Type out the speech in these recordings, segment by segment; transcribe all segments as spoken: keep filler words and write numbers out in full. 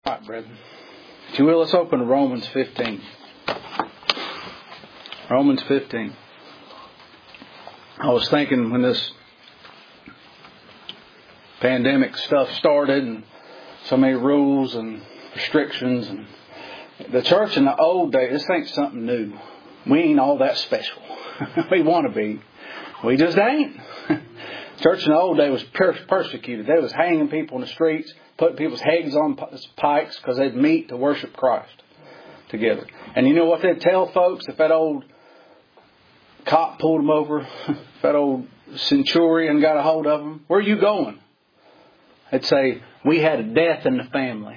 All right, brethren. If you will, let's open to Romans fifteen. Romans fifteen. I was thinking when this pandemic stuff started and so many rules and restrictions, and the church in the old days, this ain't something new. We ain't all that special. We want to be. We just ain't. Church in the old day was per- persecuted. They was hanging people in the streets, putting people's heads on pikes because they'd meet to worship Christ together. And you know what they'd tell folks if that old cop pulled them over, if that old centurion got a hold of them? Where are you going? They'd say, we had a death in the family.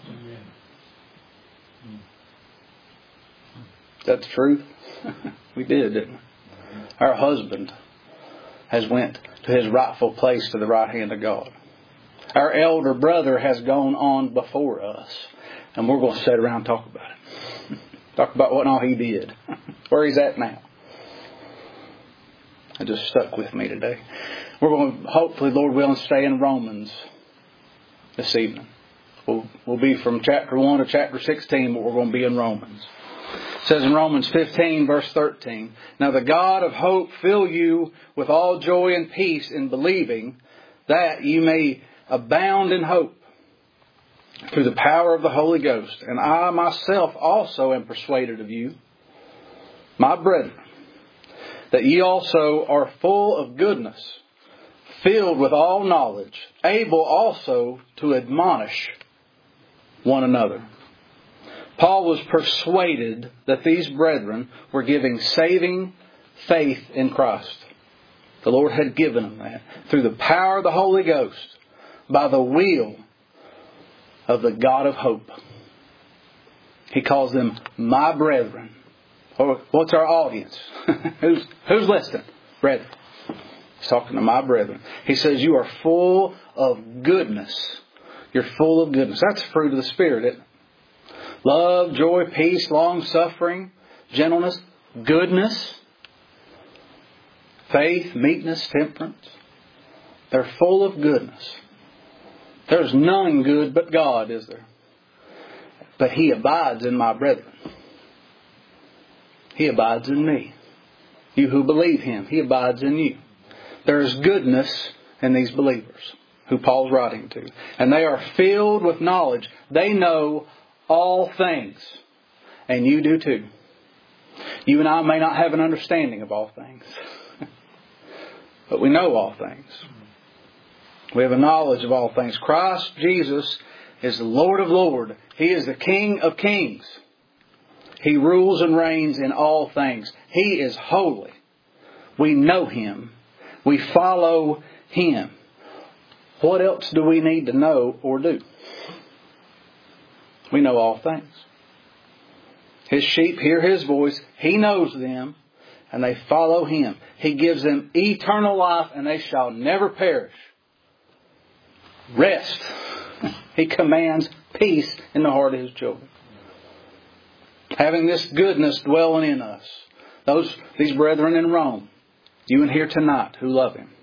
Is that the truth? We did, didn't we? Our husband has went to his rightful place to the right hand of God. Our elder brother has gone on before us. And we're going to sit around and talk about it. Talk about what all he did. Where he's at now. It just stuck with me today. We're going to, hopefully, Lord willing, stay in Romans this evening. We'll, we'll be from chapter one to chapter sixteen, but we're going to be in Romans. It says in Romans fifteen, verse thirteen, now the God of hope fill you with all joy and peace in believing, that you may abound in hope through the power of the Holy Ghost. And I myself also am persuaded of you, my brethren, that ye also are full of goodness, filled with all knowledge, able also to admonish one another. Paul was persuaded that these brethren were giving saving faith in Christ. The Lord had given them that through the power of the Holy Ghost, by the will of the God of hope. He calls them my brethren. Or what's our audience? who's who's listening? Brethren. He's talking to my brethren. He says you are full of goodness. You're full of goodness. That's the fruit of the Spirit, isn't it? Love, joy, peace, long-suffering, gentleness, goodness, faith, meekness, temperance. They're full of goodness. There's none good but God, is there? But He abides in my brethren. He abides in me. You who believe Him, He abides in you. There is goodness in these believers who Paul's writing to. And they are filled with knowledge. They know all things. And you do too. You and I may not have an understanding of all things. But we know all things. We have a knowledge of all things. Christ Jesus is the Lord of Lords. He is the King of Kings. He rules and reigns in all things. He is holy. We know Him. We follow Him. What else do we need to know or do? We know all things. His sheep hear His voice. He knows them. And they follow Him. He gives them eternal life. And they shall never perish. Rest. He commands peace in the heart of His children. Having this goodness dwelling in us. Those, these brethren in Rome. You in here tonight who love Him.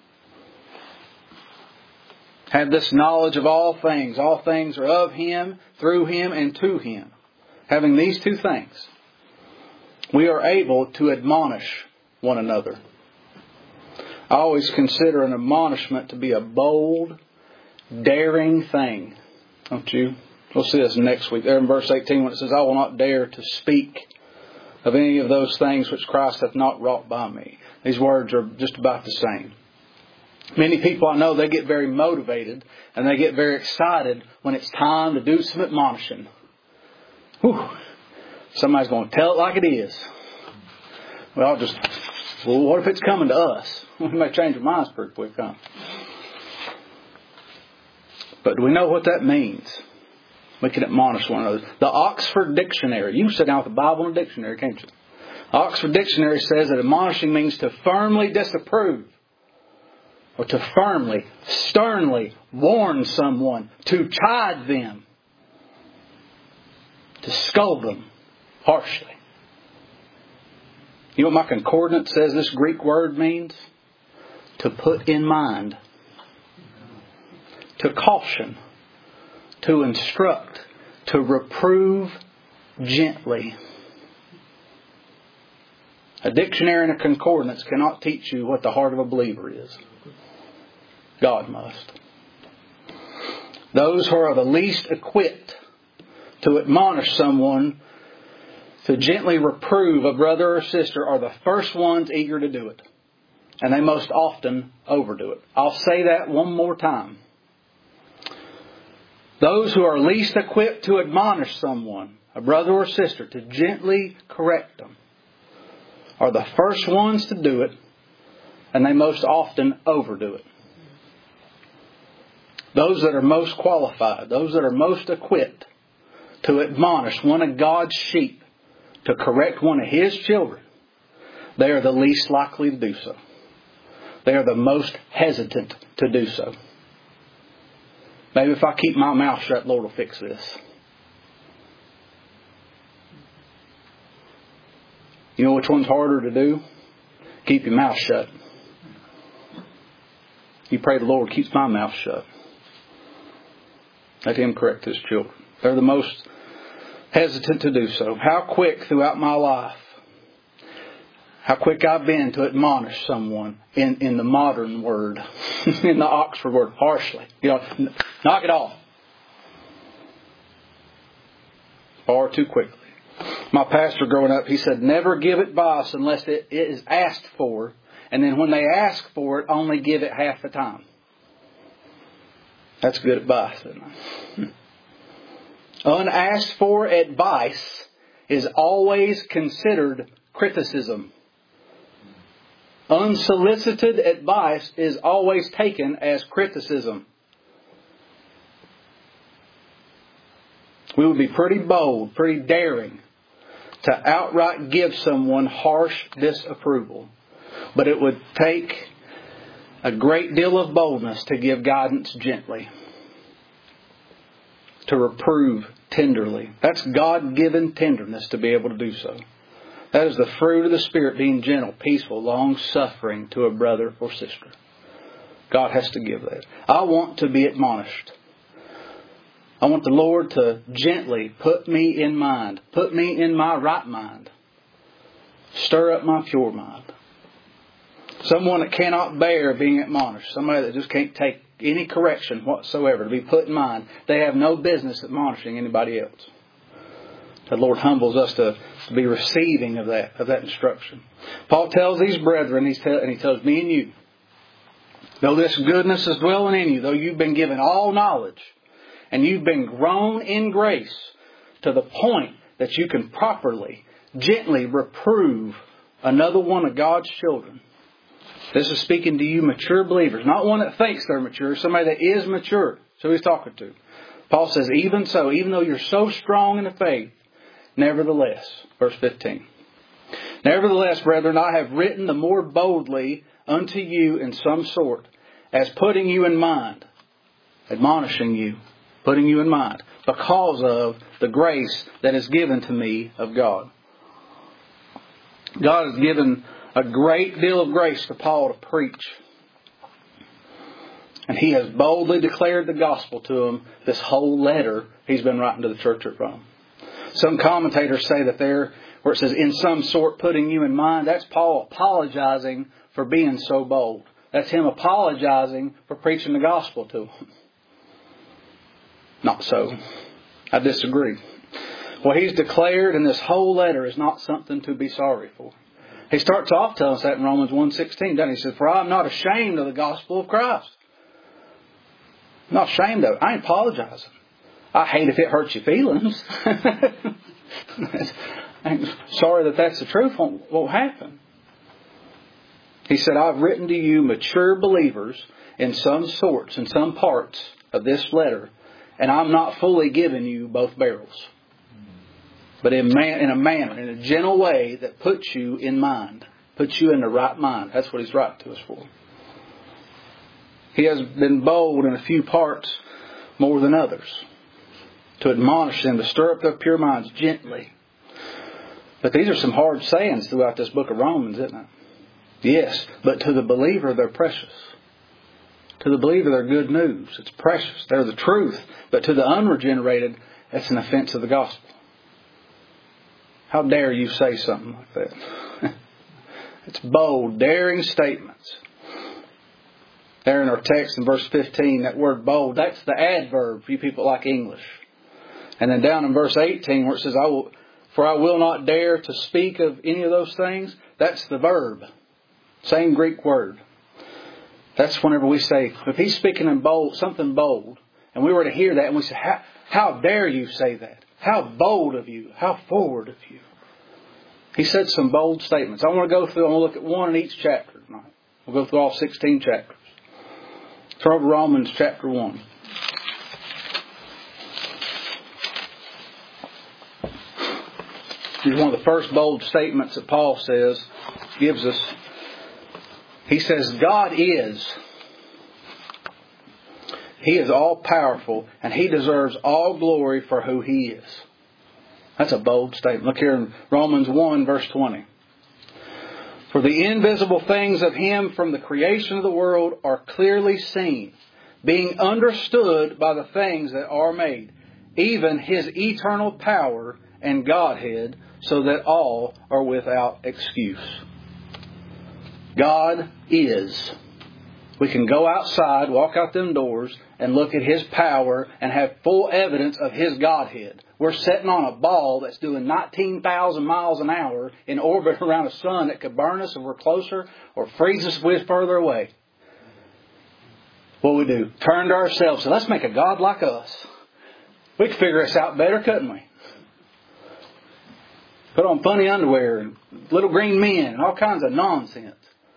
Have this knowledge of all things. All things are of Him, through Him, and to Him. Having these two things, we are able to admonish one another. I always consider an admonishment to be a bold, daring thing. Don't you? We'll see this next week. There in verse eighteen when it says, I will not dare to speak of any of those things which Christ hath not wrought by me. These words are just about the same. Many people I know, they get very motivated and they get very excited when it's time to do some admonishing. Whew. Somebody's going to tell it like it is. Well, I'll just, well, what if it's coming to us? We may change our minds pretty quick, huh? But do we know what that means? We can admonish one another. The Oxford Dictionary. You can sit down with the Bible and a dictionary, can't you? The Oxford Dictionary says that admonishing means to firmly disapprove. Or to firmly, sternly warn someone. To chide them. To scold them harshly. You know what my concordance says this Greek word means? To put in mind. To caution. To instruct. to reprove gently. A dictionary and a concordance cannot teach you what the heart of a believer is. God must. Those who are the least equipped to admonish someone, to gently reprove a brother or sister, are the first ones eager to do it. And they most often overdo it. I'll say that one more time. Those who are least equipped to admonish someone, a brother or sister, to gently correct them, are the first ones to do it, and they most often overdo it. Those that are most qualified, those that are most equipped to admonish one of God's sheep, to correct one of His children, they are the least likely to do so. They are the most hesitant to do so. Maybe if I keep my mouth shut, Lord will fix this. You know which one's harder to do? Keep your mouth shut. You pray the Lord keeps my mouth shut. Let Him correct His children. They're the most hesitant to do so. How quick throughout my life, how quick I've been to admonish someone in, in the modern word, in the Oxford word, harshly. You know, knock it off. Far too quickly. My pastor growing up, he said, never give advice unless it, it is asked for. And then when they ask for it, only give it half the time. That's good advice, isn't it? Unasked for advice is always considered criticism. Unsolicited advice is always taken as criticism. We would be pretty bold, pretty daring to outright give someone harsh disapproval. But it would take a great deal of boldness to give guidance gently. To reprove tenderly. That's God-given tenderness to be able to do so. That is the fruit of the Spirit, being gentle, peaceful, long-suffering to a brother or sister. God has to give that. I want to be admonished. I want the Lord to gently put me in mind. Put me in my right mind. Stir up my pure mind. Someone that cannot bear being admonished. Somebody that just can't take any correction whatsoever to be put in mind. They have no business admonishing anybody else. The Lord humbles us to, to be receiving of that, of that instruction. Paul tells these brethren, he's tell, and he tells me and you, though this goodness is dwelling in you, though you've been given all knowledge, and you've been grown in grace to the point that you can properly, gently reprove another one of God's children. This is speaking to you mature believers. Not one that thinks they're mature. Somebody that is mature. So he's talking to. Paul says, even so, even though you're so strong in the faith, nevertheless, verse fifteen. Nevertheless, brethren, I have written the more boldly unto you in some sort, as putting you in mind, admonishing you, putting you in mind, because of the grace that is given to me of God. God has given a great deal of grace to Paul to preach. And he has boldly declared the gospel to him this whole letter he's been writing to the church at Rome. Some commentators say that there, where it says, in some sort putting you in mind, that's Paul apologizing for being so bold. That's him apologizing for preaching the gospel to them. Not so. I disagree. What he's declared in this whole letter is not something to be sorry for. He starts off telling us that in Romans one sixteen, doesn't he? He says, for I am not ashamed of the gospel of Christ. I'm not ashamed of it. I ain't apologizing. I hate if it hurts your feelings. I'm sorry that that's the truth. What will happen? He said, I've written to you mature believers in some sorts, in some parts of this letter, and I'm not fully giving you both barrels. But in, man, in a manner, in a gentle way that puts you in mind. Puts you in the right mind. That's what he's writing to us for. He has been bold in a few parts more than others. To admonish them, to stir up their pure minds gently. But these are some hard sayings throughout this book of Romans, isn't it? Yes, but to the believer they're precious. To the believer they're good news. It's precious. They're the truth. But to the unregenerated, That's an offense of the gospel. How dare you say something like that? It's bold, daring statements. There in our text in verse fifteen, that word bold, that's the adverb for you people like English. And then down in verse eighteen where it says, I will, for I will not dare to speak of any of those things, that's the verb. Same Greek word. That's whenever we say, if he's speaking in bold, something bold, and we were to hear that and we say, how, how dare you say that? How bold of you? How forward of you? He said some bold statements. I want to go through, I want to look at one in each chapter tonight. We'll go through all sixteen chapters. Turn over to Romans chapter one. Here's one of the first bold statements that Paul says, gives us. He says, God is. He is all powerful and He deserves all glory for who He is. That's a bold statement. Look here in Romans one verse twenty. For the invisible things of Him from the creation of the world are clearly seen, being understood by the things that are made, even His eternal power and Godhead, so that all are without excuse. God is. We can go outside, walk out them doors, and look at His power and have full evidence of His Godhead. We're sitting on a ball that's doing nineteen thousand miles an hour in orbit around a sun that could burn us if we're closer or freeze us if we're further away. What we do? Turn to ourselves and let's make a God like us. We could figure this out better, couldn't we? Put on funny underwear and little green men and all kinds of nonsense.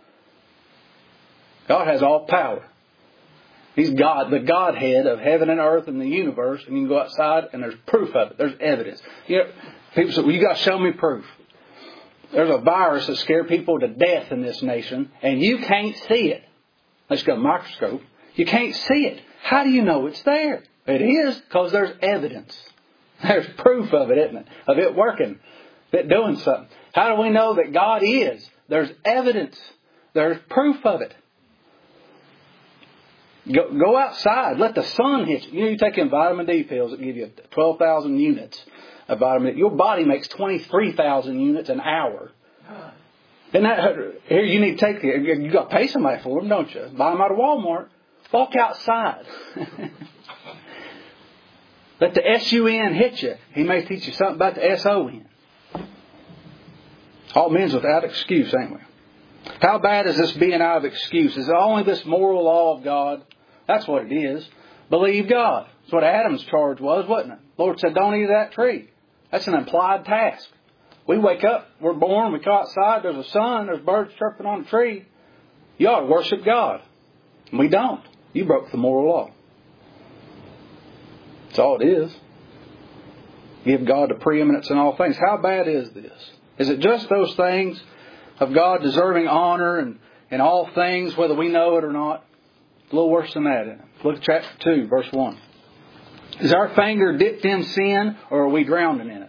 God has all power. He's God, the Godhead of heaven and earth and the universe. And you can go outside and there's proof of it. There's evidence. You know, people say, well, you got to show me proof. There's a virus that scared people to death in this nation. And you can't see it. Let's go microscope. You can't see it. How do you know it's there? It is because there's evidence. There's proof of it, isn't it? Of it working. Of it doing something. How do we know that God is? There's evidence. There's proof of it. Go, go outside. Let the sun hit you. You know, you take in vitamin D pills that give you twelve thousand units of vitamin D. Your body makes twenty-three thousand units an hour. Isn't that, here you need to take, you got to pay somebody for them, don't you? Buy them out of Walmart. Walk outside. Let the S U N hit you. He may teach you something about the S O N. All men's without excuse, ain't we? How bad is this being out of excuse? Is it only this moral law of God? That's what it is. Believe God. That's what Adam's charge was, wasn't it? The Lord said, don't eat of that tree. That's an implied task. We wake up, we're born, we go outside, there's a sun, there's birds chirping on a tree. You ought to worship God. And we don't. You broke the moral law. That's all it is. Give God the preeminence in all things. How bad is this? Is it just those things of God deserving honor and in all things, whether we know it or not? It's a little worse than that, isn't it? Look at chapter two, verse one. Is our finger dipped in sin, or are we drowning in it?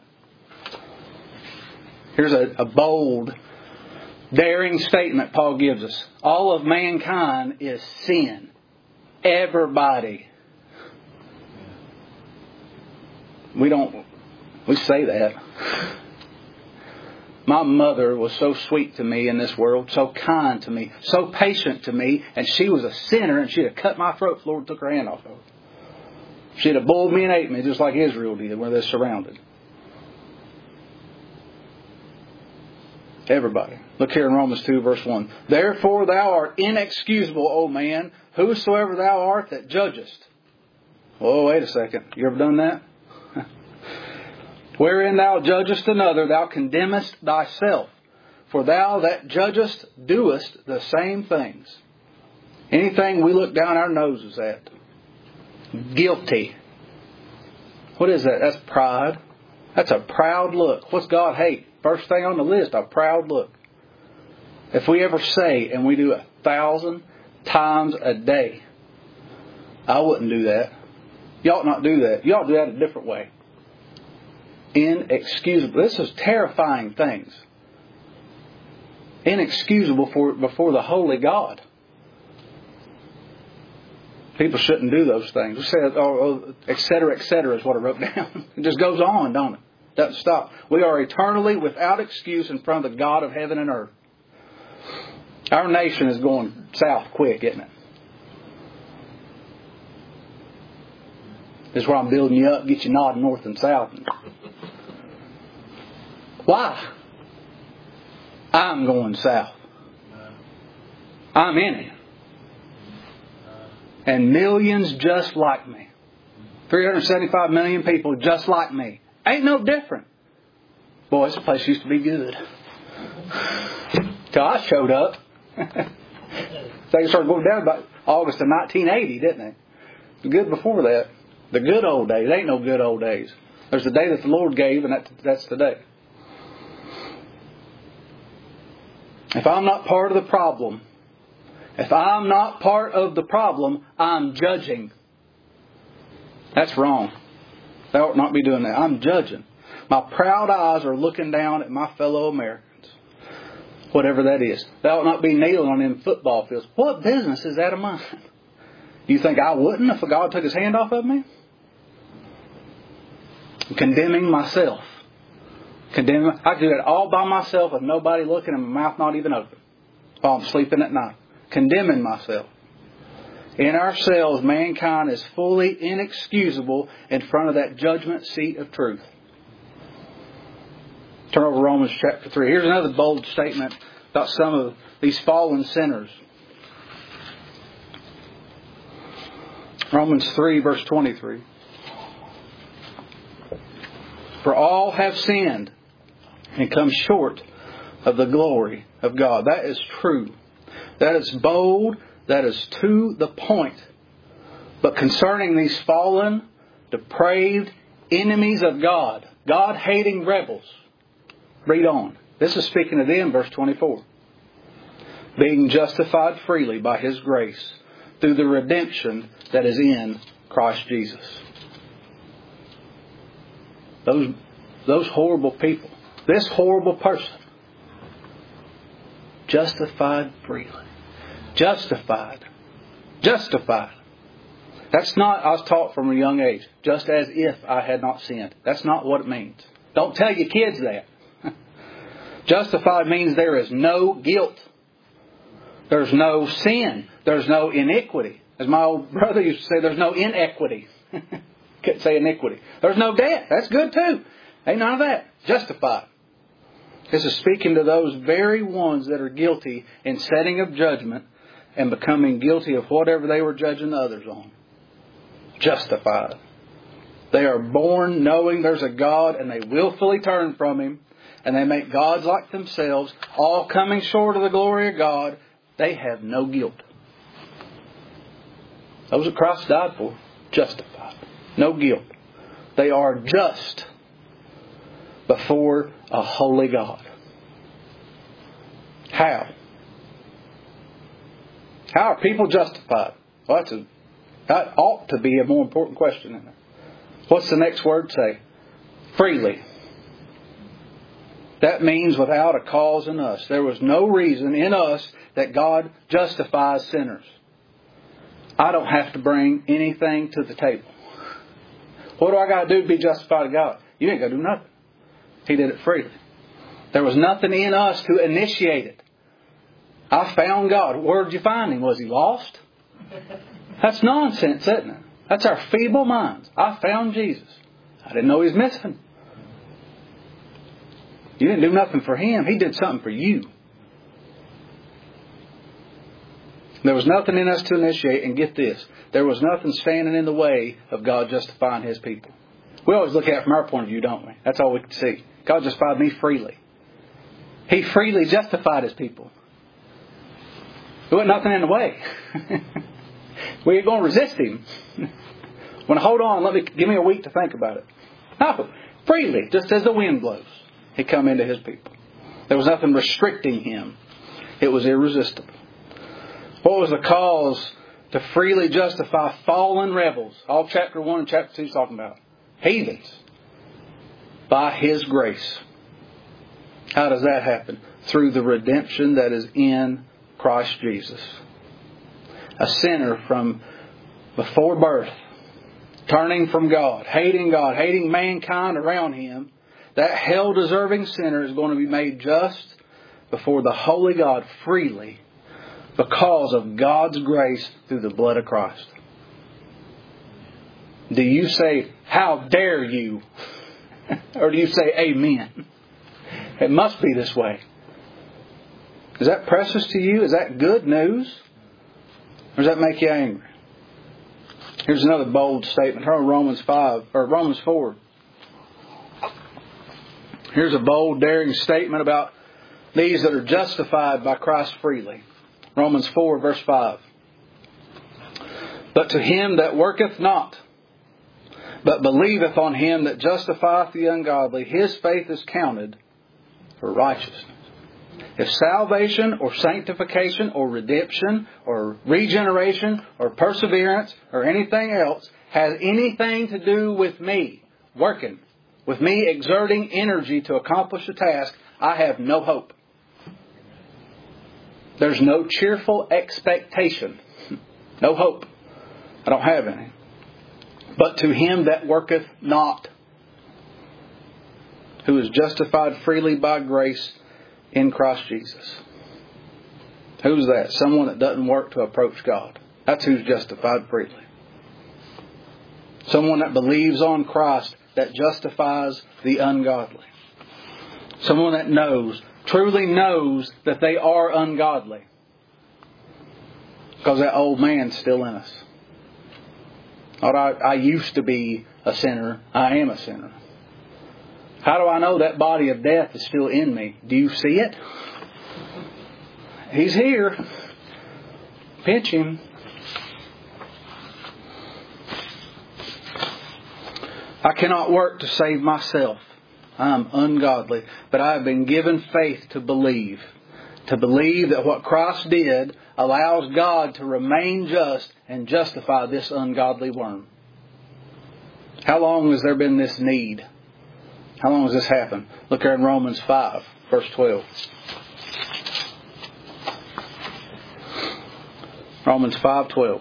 Here's a, a bold, daring statement Paul gives us. All of mankind is sin. Everybody. We don't, we say that. My mother was so sweet to me in this world, so kind to me, so patient to me, and she was a sinner, and she'd have cut my throat if the Lord took her hand off of it. She'd have boiled me and ate me just like Israel did where they're surrounded. Everybody. Look here in Romans two verse one. Therefore thou art inexcusable, O man, whosoever thou art that judgest. Whoa, wait a second. You ever done that? Wherein thou judgest another, thou condemnest thyself. For thou that judgest doest the same things. Anything we look down our noses at. Guilty. What is that? That's pride. That's a proud look. What's God hate? First thing on the list, a proud look. If we ever say, and we do a thousand times a day, I wouldn't do that. You ought not do that. You ought to do that a different way. Inexcusable. This is terrifying things. Inexcusable for, before the holy God. People shouldn't do those things. We said, oh, et cetera, et cetera is what I wrote down. It just goes on, don't it? Doesn't stop. We are eternally without excuse in front of the God of heaven and earth. Our nation is going south quick, isn't it? This is where I'm building you up, get you nodding north and south. Why? I'm going south. I'm in it. And millions just like me. three hundred seventy-five million people just like me. Ain't no different. Boy, this place used to be good. Till I showed up. Things started going down about August of nineteen eighty, didn't they? Good before that. The good old days. Ain't no good old days. There's the day that the Lord gave, and that, that's the day. If I'm not part of the problem, if I'm not part of the problem, I'm judging. That's wrong. I ought not be doing that. I'm judging. My proud eyes are looking down at my fellow Americans. Whatever that is. They ought not be kneeling on them football fields. What business is that of mine? Do you think I wouldn't if God took His hand off of me? Condemning myself. Condemning. I do that all by myself with nobody looking and my mouth not even open while I'm sleeping at night. Condemning myself. In ourselves, mankind is fully inexcusable in front of that judgment seat of truth. Turn over to Romans chapter three. Here's another bold statement about some of these fallen sinners. Romans three, verse twenty-three. For all have sinned and come short of the glory of God. That is true. That is bold. That is to the point. But concerning these fallen, depraved enemies of God, God-hating rebels, read on. This is speaking of them, verse twenty-four. Being justified freely by His grace through the redemption that is in Christ Jesus. Those, those horrible people. This horrible person. Justified freely. Justified. Justified. That's not, I was taught from a young age, just as if I had not sinned. That's not what it means. Don't tell your kids that. Justified means there is no guilt. There's no sin. There's no iniquity. As my old brother used to say, there's no inequity. Couldn't say iniquity. There's no debt. That's good too. Ain't none of that. Justified. This is speaking to those very ones that are guilty in setting of judgment and becoming guilty of whatever they were judging others on. Justified. They are born knowing there's a God and they willfully turn from Him and they make gods like themselves, all coming short of the glory of God. They have no guilt. Those that Christ died for, justified. No guilt. They are just before a holy God. How? How are people justified? Well, that's a, that ought to be a more important question, isn't it? What's the next word say? Freely. That means without a cause in us. There was no reason in us that God justifies sinners. I don't have to bring anything to the table. What do I got to do to be justified to God? You ain't got to do nothing. He did it freely. There was nothing in us to initiate it. I found God. Where did you find Him? Was He lost? That's nonsense, isn't it? That's our feeble minds. I found Jesus. I didn't know He was missing. You didn't do nothing for Him. He did something for you. There was nothing in us to initiate. And get this. There was nothing standing in the way of God justifying His people. We always look at it from our point of view, don't we? That's all we can see. God justified me freely. He freely justified His people. There wasn't nothing in the way. We ain't going to resist Him. When I hold on, let me give me a week to think about it. No, freely, just as the wind blows, He come into His people. There was nothing restricting Him. It was irresistible. What was the cause to freely justify fallen rebels? All chapter one and chapter two is talking about. Heathens. By His grace. How does that happen? Through the redemption that is in Christ Jesus. A sinner from before birth, turning from God, hating God, hating mankind around him, that hell-deserving sinner is going to be made just before the holy God freely because of God's grace through the blood of Christ. Do you say, how dare you? Or do you say, amen? It must be this way. Is that precious to you? Is that good news? Or does that make you angry? Here's another bold statement. Turn to Romans five or Romans four. Here's a bold, daring statement about these that are justified by Christ freely. Romans four, verse five. But to him that worketh not, but believeth on him that justifieth the ungodly, his faith is counted for righteousness. If salvation or sanctification or redemption or regeneration or perseverance or anything else has anything to do with me working, with me exerting energy to accomplish a task, I have no hope. There's no cheerful expectation. No hope. I don't have any. But to him that worketh not, who is justified freely by grace in Christ Jesus. Who's that? Someone that doesn't work to approach God. That's who's justified freely. Someone that believes on Christ that justifies the ungodly. Someone that knows, truly knows that they are ungodly. Because that old man's still in us. I, I used to be a sinner. I am a sinner. How do I know that body of death is still in me? Do you see it? He's here. Pinch him. I cannot work to save myself. I am ungodly. But I have been given faith to believe. To believe that what Christ did allows God to remain just and justify this ungodly worm. How long has there been this need? How long has this happened? Look there in Romans five, verse twelve. Romans five twelve.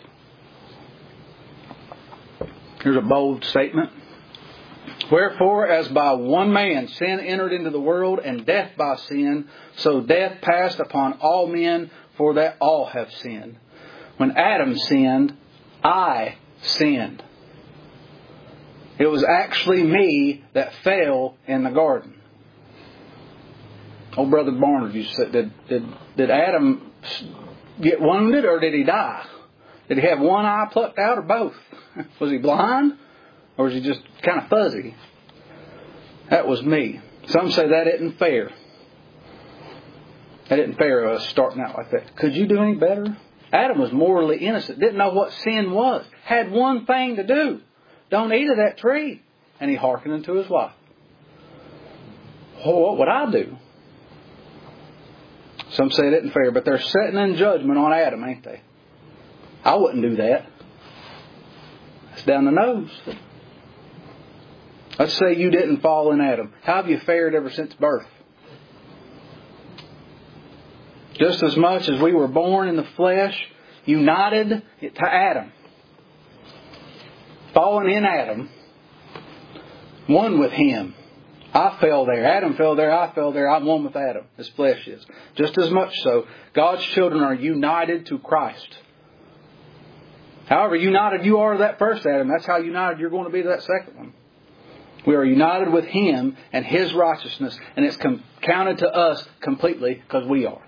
Here's a bold statement. Wherefore, as by one man sin entered into the world, and death by sin, so death passed upon all men, for that all have sinned. When Adam sinned, I sinned. It was actually me that fell in the garden. Old Brother Barnard used to say, did, did, did Adam get wounded or did he die? Did he have one eye plucked out or both? Was he blind? Or was he just kind of fuzzy? That was me. Some say that isn't fair. That isn't fair of us starting out like that. Could you do any better? Adam was morally innocent. Didn't know what sin was. Had one thing to do. Don't eat of that tree. And he hearkened unto his wife. Oh, what would I do? Some say it isn't fair, but they're setting in judgment on Adam, ain't they? I wouldn't do that. It's down the nose. Let's say you didn't fall in Adam. How have you fared ever since birth? Just as much as we were born in the flesh, united to Adam. Fallen in Adam, one with him. I fell there. Adam fell there. I fell there. I'm one with Adam. His flesh is. Just as much so, God's children are united to Christ. However united you are to that first Adam, that's how united you're going to be to that second one. We are united with him and his righteousness, and it's com- counted to us completely because we are.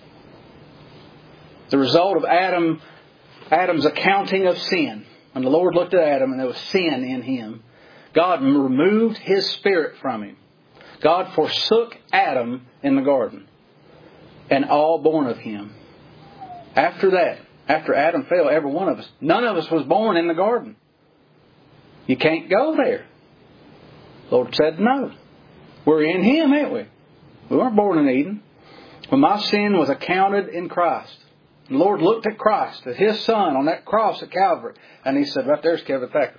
The result of Adam, Adam's accounting of sin. When the Lord looked at Adam and there was sin in him, God removed his spirit from him. God forsook Adam in the garden and all born of him. After that, after Adam fell, every one of us, none of us was born in the garden. You can't go there. The Lord said no. We're in him, ain't we? We weren't born in Eden. When my sin was accounted in Christ, the Lord looked at Christ, at his Son on that cross at Calvary, and he said, right there's Kevin Thacker.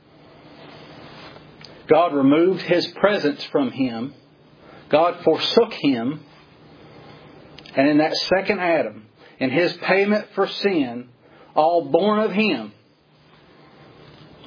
God removed his presence from him. God forsook him. And in that second Adam, in his payment for sin, all born of him,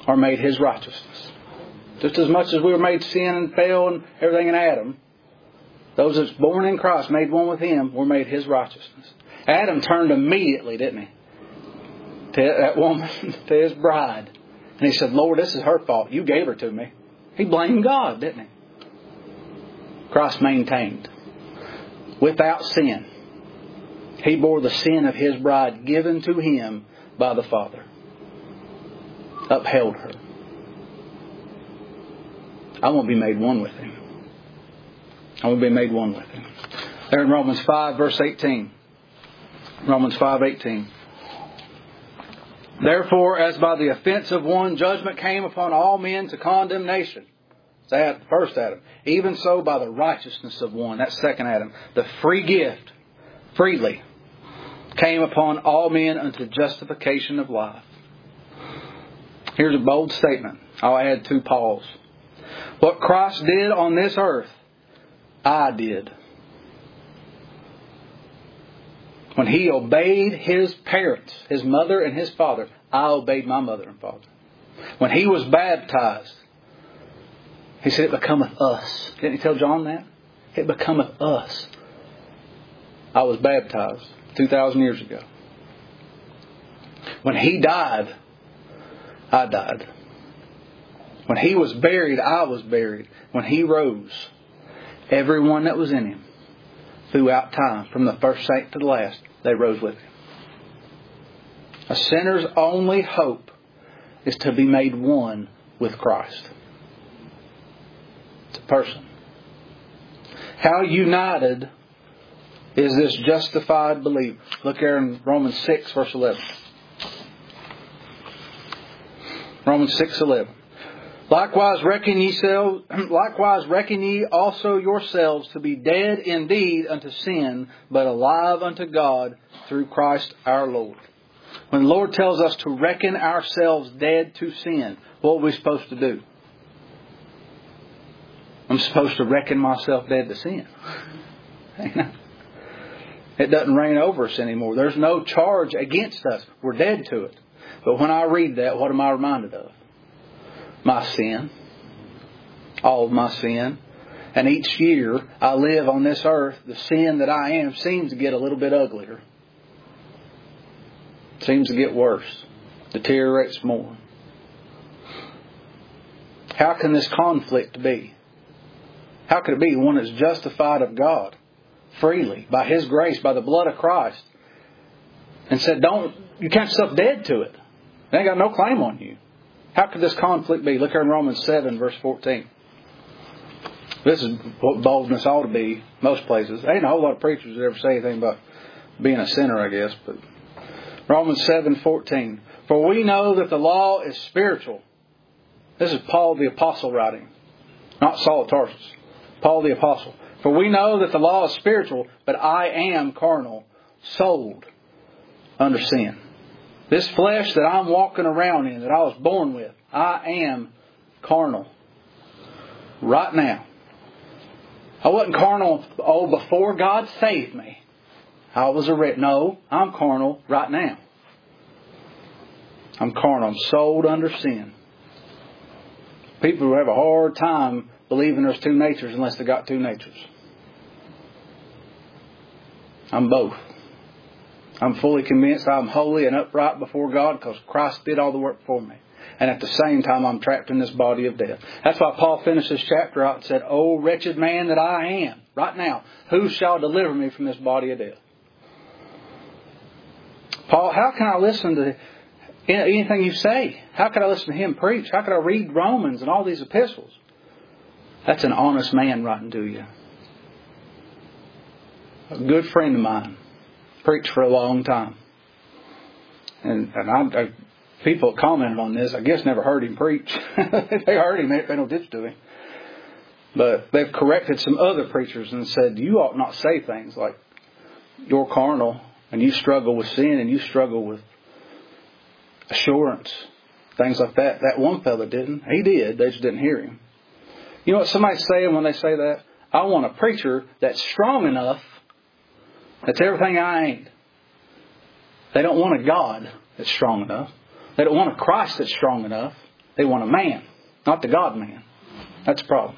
are made His righteousness. Just as much as we were made sin and fell and everything in Adam, those that's born in Christ, made one with Him, were made His righteousness. Adam turned immediately, didn't he, to that woman, to his bride. And he said, Lord, this is her fault. You gave her to me. He blamed God, didn't he? Christ maintained. Without sin. He bore the sin of His bride given to Him by the Father. Upheld her. I want to be made one with Him. I want to be made one with Him. There in Romans five, verse eighteen. Romans five, eighteen. Therefore, as by the offense of one, judgment came upon all men to condemnation. That's first Adam. Even so, by the righteousness of one, that's second Adam, the free gift, freely, came upon all men unto justification of life. Here's a bold statement. I'll add two Pauls. What Christ did on this earth, I did. When He obeyed His parents, His mother and His father, I obeyed my mother and father. When He was baptized, He said, it becometh us. Didn't He tell John that? It becometh us. I was baptized two thousand years ago. When He died, I died. When He was buried, I was buried. When He rose, everyone that was in Him, throughout time, from the first saint to the last, they rose with Him. A sinner's only hope is to be made one with Christ. It's a person. How united is this justified believer? Look here in Romans six, verse eleven. Romans six, eleven. Likewise reckon ye selves, likewise reckon ye also yourselves to be dead indeed unto sin, but alive unto God through Christ our Lord. When the Lord tells us to reckon ourselves dead to sin, what are we supposed to do? I'm supposed to reckon myself dead to sin. It doesn't reign over us anymore. There's no charge against us. We're dead to it. But when I read that, what am I reminded of? My sin. All of my sin. And each year I live on this earth, the sin that I am seems to get a little bit uglier. Seems to get worse. Deteriorates more. How can this conflict be? How could it be one that's justified of God freely by His grace, by the blood of Christ, and said, "Don't you count yourself dead to it? They ain't got no claim on you." How could this conflict be? Look here in Romans seven, verse fourteen. This is what boldness ought to be most places. There ain't a whole lot of preachers that ever say anything about being a sinner, I guess. But Romans seven, fourteen. For we know that the law is spiritual. This is Paul the Apostle writing. Not Saul of Tarsus. Paul the Apostle. For we know that the law is spiritual, but I am carnal, sold under sin. This flesh that I'm walking around in, that I was born with, I am carnal. Right now. I wasn't carnal, oh, before God saved me. I was a wretch. No, I'm carnal right now. I'm carnal. I'm sold under sin. People who have a hard time believing there's two natures unless they got two natures. I'm both. I'm fully convinced I'm holy and upright before God because Christ did all the work for me. And at the same time, I'm trapped in this body of death. That's why Paul finished this chapter out and said, "O wretched man that I am, right now, who shall deliver me from this body of death?" Paul, how can I listen to anything you say? How could I listen to him preach? How could I read Romans and all these epistles? That's an honest man writing to you. A good friend of mine. Preached for a long time. And, and I, I, people commented on this. I guess never heard him preach. If they heard him, they paid no ditch to him. But they've corrected some other preachers and said, you ought not say things like, you're carnal and you struggle with sin and you struggle with assurance. Things like that. That one fella didn't. He did. They just didn't hear him. You know what somebody's saying when they say that? I want a preacher that's strong enough. That's everything I ain't. They don't want a God that's strong enough. They don't want a Christ that's strong enough. They want a man, not the God-man. That's the problem.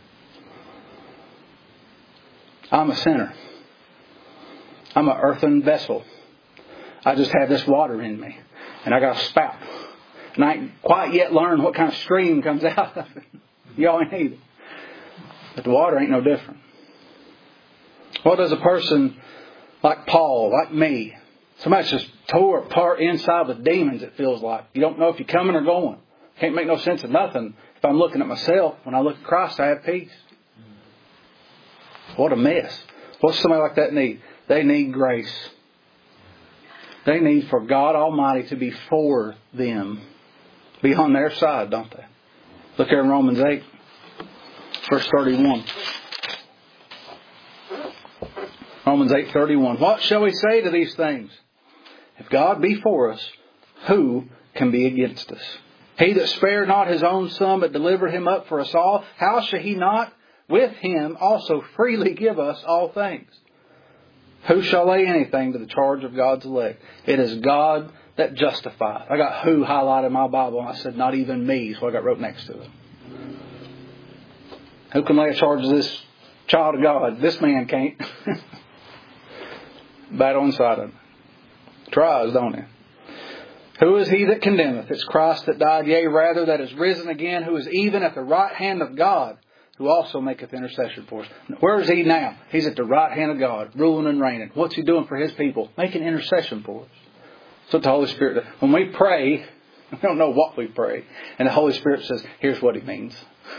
I'm a sinner. I'm an earthen vessel. I just have this water in me. And I got a spout. And I ain't quite yet learned what kind of stream comes out of it. Y'all ain't either. But the water ain't no different. What does a person like Paul, like me, somebody's just tore apart inside with demons, it feels like. You don't know if you're coming or going. Can't make no sense of nothing. If I'm looking at myself, when I look at Christ, I have peace. What a mess. What's somebody like that need? They need grace. They need for God Almighty to be for them. Be on their side, don't they? Look here in Romans eight, verse thirty-one. Romans eight thirty-one. What shall we say to these things? If God be for us, who can be against us? He that spared not his own Son, but delivered him up for us all, how shall he not with him also freely give us all things? Who shall lay anything to the charge of God's elect? It is God that justifies. I got who highlighted in my Bible, and I said not even me, so I got wrote next to it. Who can lay a charge of this child of God? This man can't. Bad on inside of him. Tries, don't he? Who is he that condemneth? It's Christ that died, yea, rather that is risen again, who is even at the right hand of God, who also maketh intercession for us. Where is he now? He's at the right hand of God, ruling and reigning. What's he doing for his people? Making intercession for us. That's what the Holy Spirit does. When we pray, we don't know what we pray. And the Holy Spirit says, here's what He means.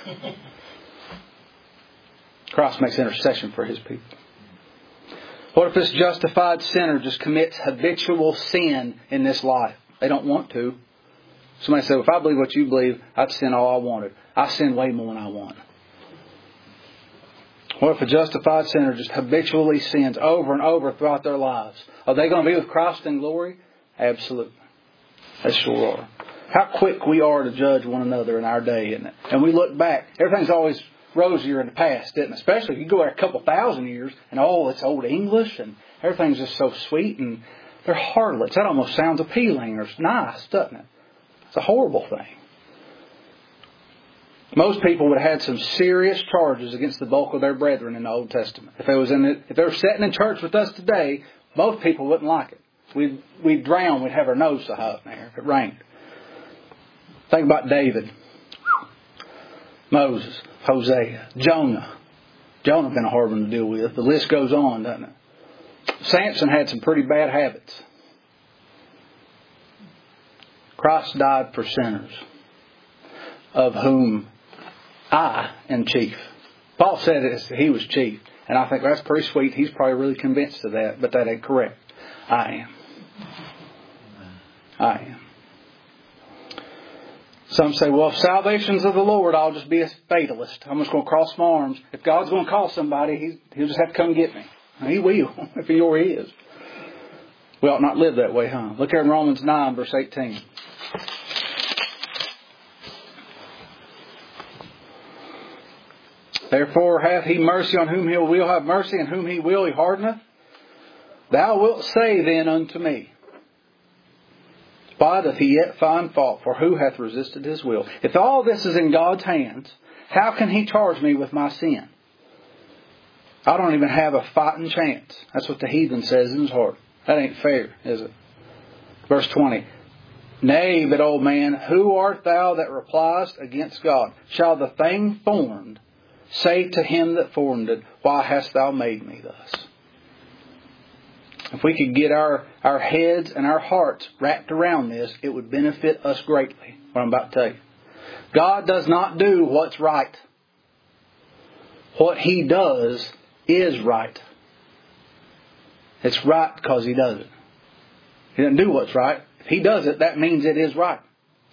Christ makes intercession for His people. What if this justified sinner just commits habitual sin in this life? They don't want to. Somebody said, if I believe what you believe, I'd sin all I wanted. I sin way more than I want. What if a justified sinner just habitually sins over and over throughout their lives? Are they going to be with Christ in glory? Absolutely. They sure are. How quick we are to judge one another in our day, isn't it? And we look back. Everything's always rosier in the past, isn't it? Especially if you go back a couple thousand years and oh, it's old English and everything's just so sweet and they're harlots. That almost sounds appealing or nice, doesn't it? It's a horrible thing. Most people would have had some serious charges against the bulk of their brethren in the Old Testament. If they was in it, if they were sitting in church with us today, most people wouldn't like it. We'd, we'd drown. We'd have our nose so high up there if it rained. Think about David, Moses, Hosea, Jonah. Jonah been a hard one to deal with. The list goes on, doesn't it? Samson had some pretty bad habits. Christ died for sinners, of whom I am chief. Paul said it, he was chief. And I think that's pretty sweet. He's probably really convinced of that, but that ain't correct. I am. I am. Some say, well, if salvation's of the Lord, I'll just be a fatalist. I'm just going to cross my arms. If God's going to call somebody, he, he'll just have to come get me. He will, if he already is. We ought not live that way, huh? Look here in Romans nine, verse eighteen. Therefore hath he mercy on whom he will have mercy, and whom he will he hardeneth. Thou wilt say then unto me, why doth he yet find fault? For who hath resisted his will? If all this is in God's hands, how can he charge me with my sin? I don't even have a fighting chance. That's what the heathen says in his heart. That ain't fair, is it? Verse twenty. Nay, but old man, who art thou that repliest against God? Shall the thing formed say to him that formed it, why hast thou made me thus? If we could get our, our heads and our hearts wrapped around this, it would benefit us greatly, what I'm about to tell you. God does not do what's right. What He does is right. It's right because He does it. He doesn't do what's right. If He does it, that means it is right.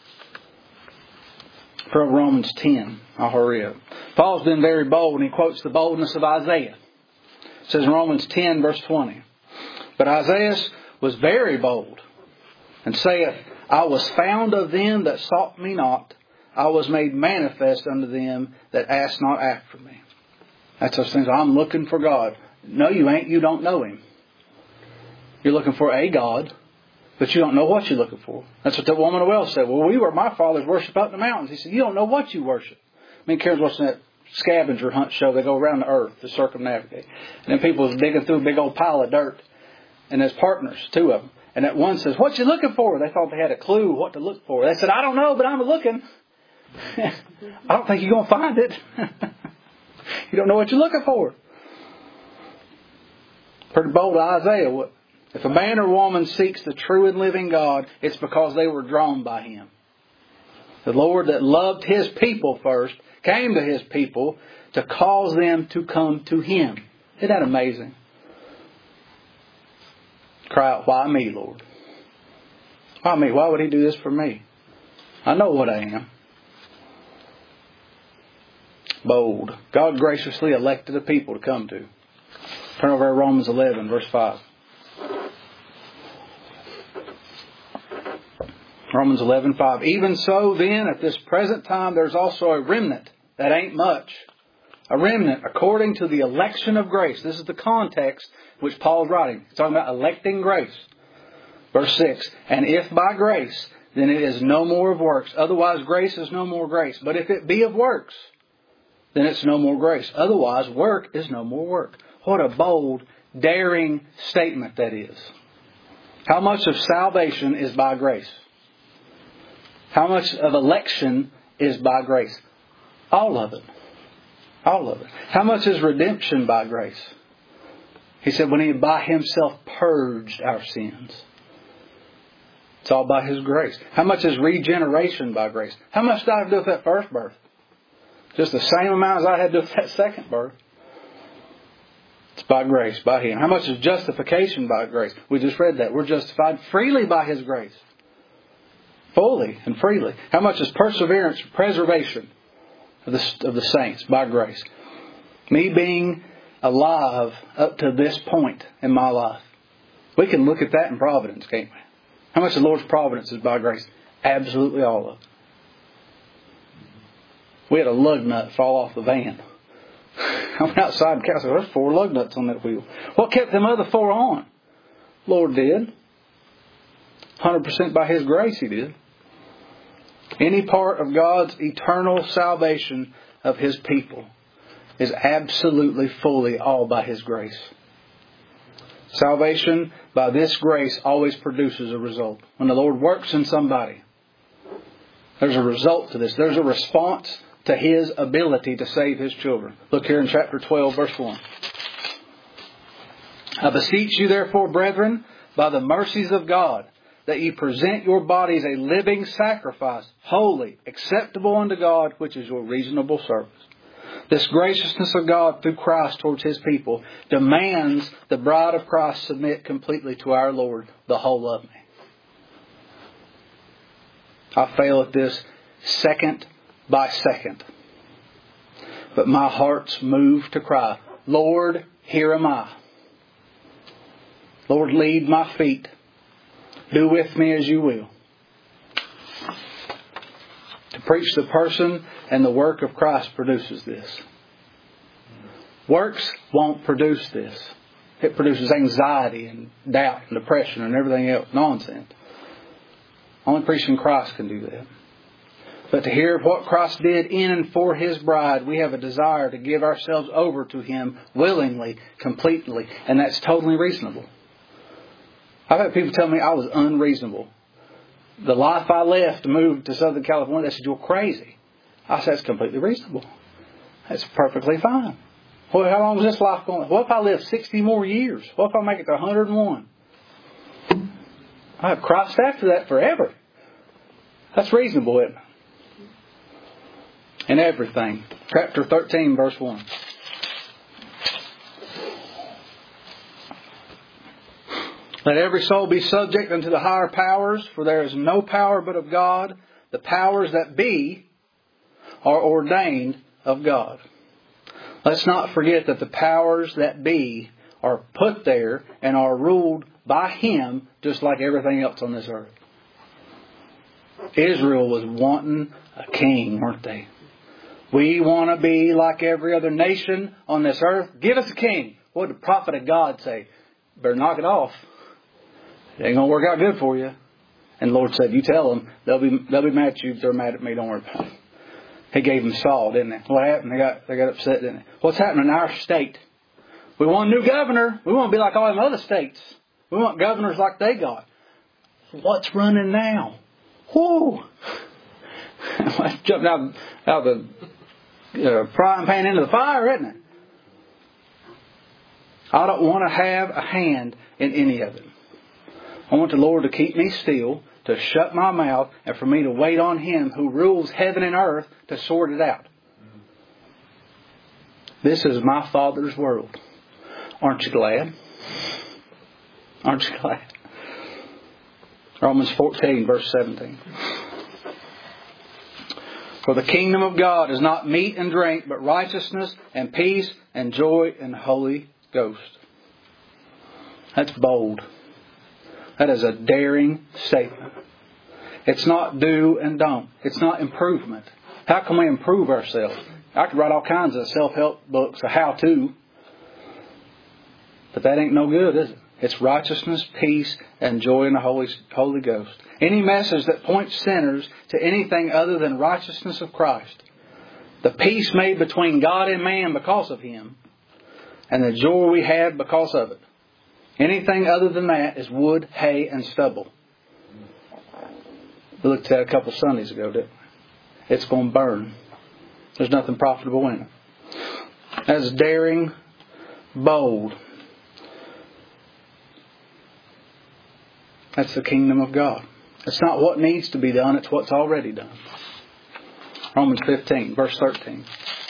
From Romans ten. I'll hurry up. Paul's been very bold and he quotes the boldness of Isaiah. It says in Romans ten, verse twenty. But Isaiah was very bold and saith, I was found of them that sought me not. I was made manifest unto them that asked not after me. That's those things. I'm looking for God. No, you ain't. You don't know Him. You're looking for a God But you don't know what you're looking for. That's what the woman of well said. Well, we were my fathers worship up in the mountains. He said, you don't know what you worship. Me and Karen's watching that scavenger hunt show. They go around the earth to circumnavigate. And then people was digging through a big old pile of dirt. And there's partners, two of them. And that one says, what you looking for? They thought they had a clue what to look for. They said, I don't know, but I'm looking. I don't think you're going to find it. You don't know what you're looking for. Pretty bold Isaiah. If a man or woman seeks the true and living God, it's because they were drawn by Him. The Lord that loved His people first came to His people to cause them to come to Him. Isn't that amazing? Cry out, why me, Lord? Why me? Why would He do this for me? I know what I am. Bold. God graciously elected a people to come to. Turn over to Romans eleven, verse five. Romans eleven, five. Even so then, at this present time, there's also a remnant. That ain't much. A remnant according to the election of grace. This is the context which Paul's writing. He's talking about electing grace. Verse six. And if by grace, then it is no more of works. Otherwise, grace is no more grace. But if it be of works, then it's no more grace. Otherwise, work is no more work. What a bold, daring statement that is. How much of salvation is by grace? How much of election is by grace? All of it. All of it. How much is redemption by grace? He said when He by Himself purged our sins. It's all by His grace. How much is regeneration by grace? How much did I have to do with that first birth? Just the same amount as I had to do with that second birth. It's by grace, by Him. How much is justification by grace? We just read that. We're justified freely by His grace. Fully and freely. How much is perseverance, preservation of the, of the saints by grace? Me being alive up to this point in my life. We can look at that in providence, can't we? How much of the Lord's providence is by grace? Absolutely all of it. We had a lug nut fall off the van. I went outside and counted. There's four lug nuts on that wheel. What kept them other four on? Lord did. one hundred percent by His grace He did. Any part of God's eternal salvation of His people is absolutely, fully, all by His grace. Salvation by this grace always produces a result. When the Lord works in somebody, there's a result to this. There's a response to His ability to save His children. Look here in chapter twelve, verse one. I beseech you therefore, brethren, by the mercies of God, that ye present your bodies a living sacrifice, holy, acceptable unto God, which is your reasonable service. This graciousness of God through Christ towards His people demands the bride of Christ submit completely to our Lord, the whole of me. I fail at this second by second. But my heart's moved to cry, Lord, here am I. Lord, lead my feet. Do with me as you will. To preach the person and the work of Christ produces this. Works won't produce this. It produces anxiety and doubt and depression and everything else. Nonsense. Only preaching Christ can do that. But to hear what Christ did in and for His bride, we have a desire to give ourselves over to Him willingly, completely. And that's totally reasonable. I've had people tell me I was unreasonable. The life I left to move to Southern California, they said, you're crazy. I said, it's completely reasonable. That's perfectly fine. Well, how long is this life going? What if I live sixty more years? What if I make it to one hundred and one? I have Christ after that forever. That's reasonable, isn't it? In everything. Chapter thirteen, verse one. Let every soul be subject unto the higher powers, for there is no power but of God. The powers that be are ordained of God. Let's not forget that the powers that be are put there and are ruled by Him just like everything else on this earth. Israel was wanting a king, weren't they? We want to be like every other nation on this earth. Give us a king. What did the prophet of God say? Better knock it off. It ain't going to work out good for you. And the Lord said, you tell them, they'll be, they'll be mad at you if they're mad at me. Don't worry about it. He gave them Saul, didn't he? What happened? They got, they got upset, didn't they? What's happening in our state? We want a new governor. We want to be like all them other states. We want governors like they got. What's running now? Whoa! Jumping out, out of the uh, frying pan into the fire, isn't it? I don't want to have a hand in any of it. I want the Lord to keep me still, to shut my mouth, and for me to wait on Him who rules heaven and earth to sort it out. This is my Father's world. Aren't you glad? Aren't you glad? Romans fourteen, verse seventeen. For the kingdom of God is not meat and drink, but righteousness and peace and joy in the Holy Ghost. That's bold. That is a daring statement. It's not do and don't. It's not improvement. How can we improve ourselves? I could write all kinds of self-help books, a how-to. But that ain't no good, is it? It's righteousness, peace, and joy in the Holy, Holy Ghost. Any message that points sinners to anything other than righteousness of Christ, the peace made between God and man because of Him, and the joy we have because of it. Anything other than that is wood, hay, and stubble. We looked at that a couple Sundays ago, didn't we? It's going to burn. There's nothing profitable in it. That's daring, bold. That's the kingdom of God. It's not what needs to be done, it's what's already done. Romans fifteen, verse thirteen.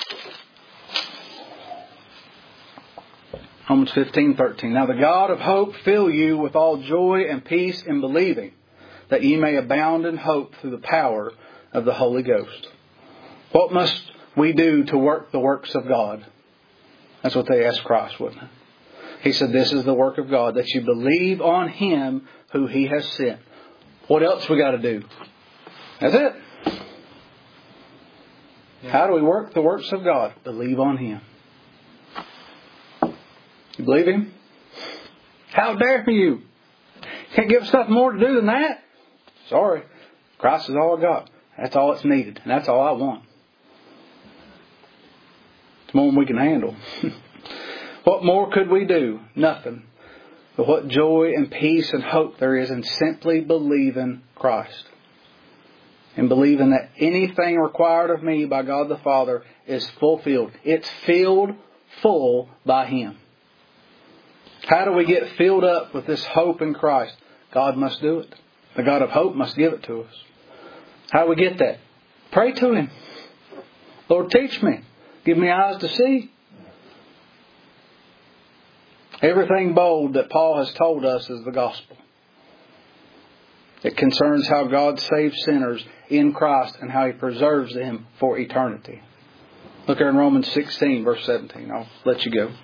Romans fifteen, thirteen. Now the God of hope fill you with all joy and peace in believing, that ye may abound in hope through the power of the Holy Ghost. What must we do to work the works of God? That's what they asked Christ, wasn't it? He said, this is the work of God, that you believe on Him who He has sent. What else we got to do? That's it. Yeah. How do we work the works of God? Believe on Him. You believe Him? How dare you? Can't give stuff more to do than that? Sorry. Christ is all I got. That's all that's needed. And that's all I want. It's more than we can handle. What more could we do? Nothing. But what joy and peace and hope there is in simply believing Christ. And believing that anything required of me by God the Father is fulfilled. It's filled full by Him. How do we get filled up with this hope in Christ? God must do it. The God of hope must give it to us. How do we get that? Pray to Him. Lord, teach me. Give me eyes to see. Everything bold that Paul has told us is the gospel. It concerns how God saves sinners in Christ and how He preserves them for eternity. Look here in Romans sixteen, verse seventeen. I'll let you go.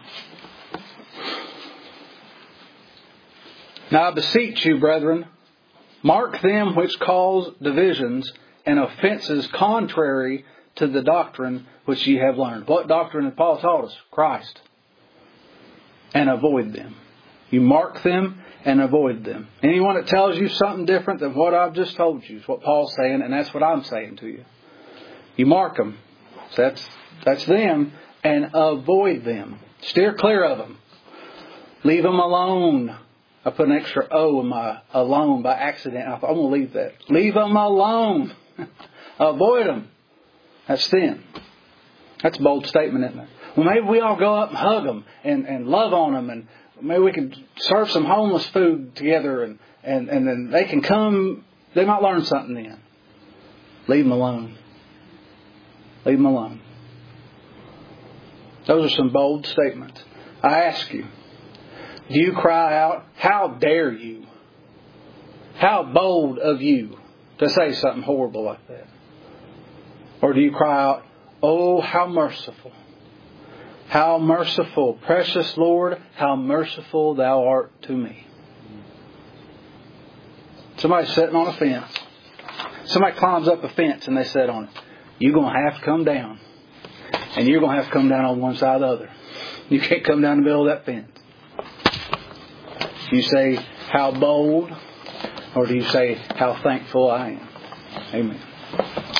Now I beseech you, brethren, mark them which cause divisions and offences contrary to the doctrine which ye have learned. What doctrine has Paul taught us? Christ. And avoid them. You mark them and avoid them. Anyone that tells you something different than what I've just told you is what Paul's saying, and that's what I'm saying to you. You mark them. So that's, that's them. And avoid them. Steer clear of them. Leave them alone. I put an extra O in my alone by accident. I thought, I'm going to leave that. Leave them alone. Avoid them. That's sin. That's a bold statement, isn't it? Well, maybe we all go up and hug them and, and love on them, and maybe we can serve some homeless food together, and, and, and then they can come. They might learn something then. Leave them alone. Leave them alone. Those are some bold statements. I ask you, do you cry out, how dare you? How bold of you to say something horrible like that? Or do you cry out, oh, how merciful. How merciful, precious Lord, how merciful Thou art to me. Somebody's sitting on a fence. Somebody climbs up a fence and they sit on it. You're going to have to come down. And you're going to have to come down on one side or the other. You can't come down the middle of that fence. You say, how bold? Or do you say, how thankful I am? Amen.